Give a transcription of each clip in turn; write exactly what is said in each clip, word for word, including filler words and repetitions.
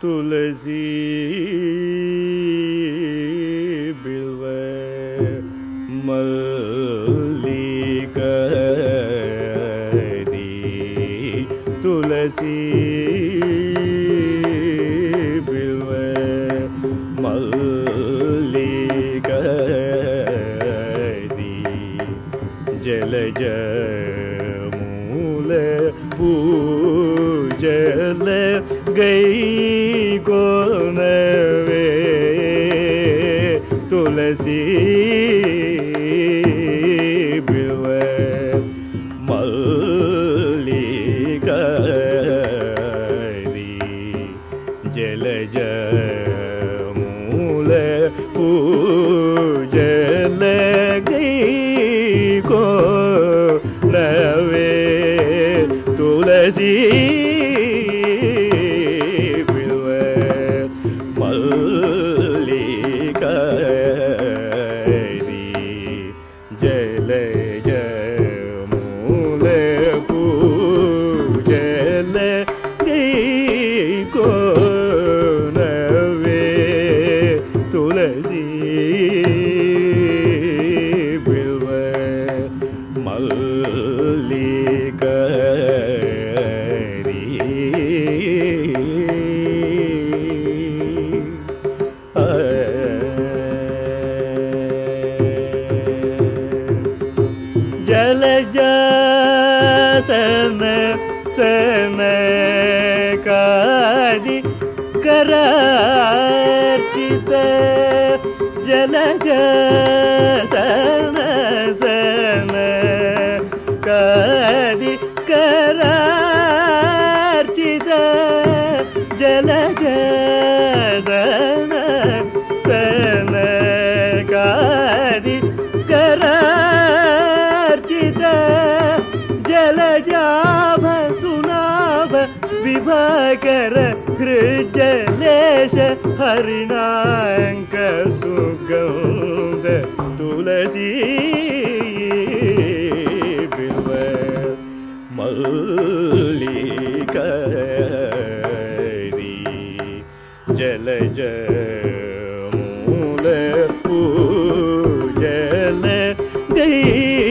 तुलसी बिल्व मल्लिकरी तुलसी बिल्व मल्लिकरी जलज मूल पूजल गई कोनवे तुलसी बिल्व मल्लिकरी जलज मूल पूजल गई कोनवे तुलसी जलज सन सन कादि करार्चित जलज सन सन कादि करार्चित जलज सन सन कादि जलजाभ सुनाभ विभाकर हृजलेश हरिनांक सुगंध तुलसी बिल्व मल्लिकरी जलज मूल पूजल गई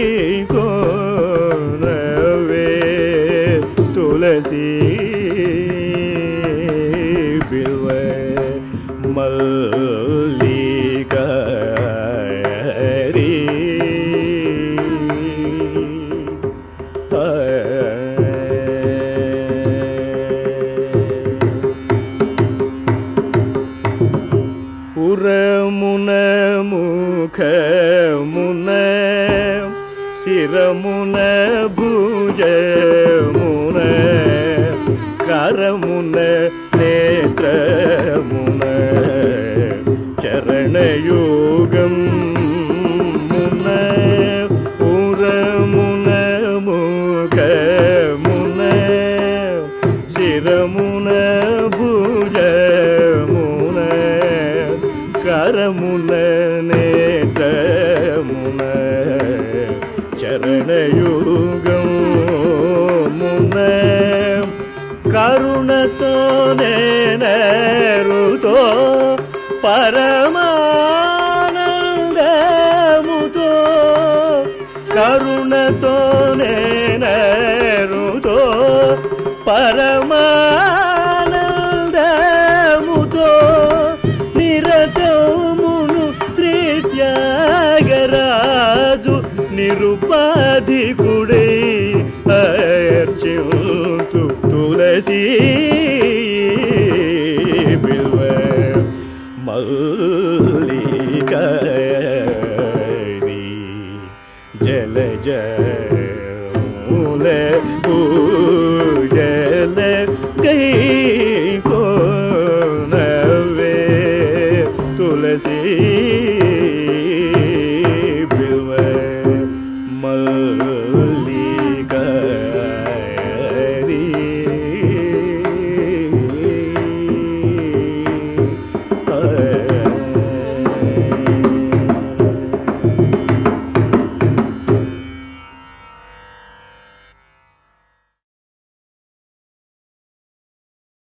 तुलसी बिल्व मल्लिकरी पुरमुन मुखमुन शिरमुन भुजमुन करमुन नेत्रमुन चरणयोगं मुन पुरमुन मुखमुन शिरमुन भुजमुन करमुन नेत्रमुन चरणयोगं मुन करुणतो नेरुतो परमानंदमुतो करुणतो नेरुतो परमानंदमुतो निरतमुनु श्री त्यागराजु निरुपाधिकुडै अर्चिंचु तुलसी बिल्व मल्लिकरी जलज